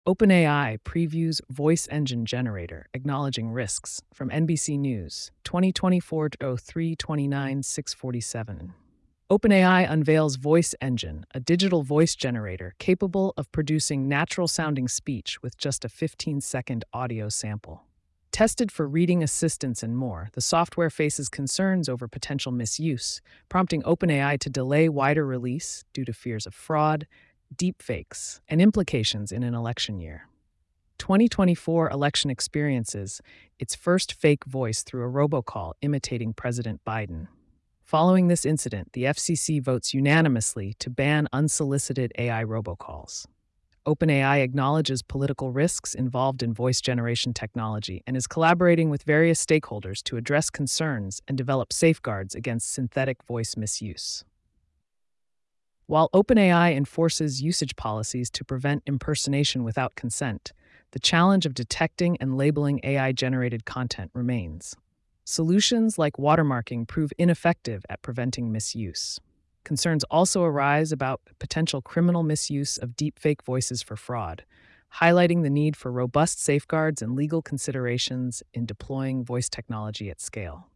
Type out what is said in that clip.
OpenAI previews voice engine generator, acknowledging risks, from NBC News, 2024-03-29, 647. OpenAI unveils Voice Engine, a digital voice generator capable of producing natural-sounding speech with just a 15-second audio sample. Tested for reading assistance and more, the software faces concerns over potential misuse, prompting OpenAI to delay wider release due to fears of fraud, deepfakes, and implications in an election year. 2024 election experiences its first fake voice through a robocall imitating President Biden. Following this incident, the FCC votes unanimously to ban unsolicited AI robocalls. OpenAI acknowledges political risks involved in voice generation technology and is collaborating with various stakeholders to address concerns and develop safeguards against synthetic voice misuse. While OpenAI enforces usage policies to prevent impersonation without consent, the challenge of detecting and labeling AI-generated content remains. Solutions like watermarking prove ineffective at preventing misuse. Concerns also arise about potential criminal misuse of deepfake voices for fraud, highlighting the need for robust safeguards and legal considerations in deploying voice technology at scale.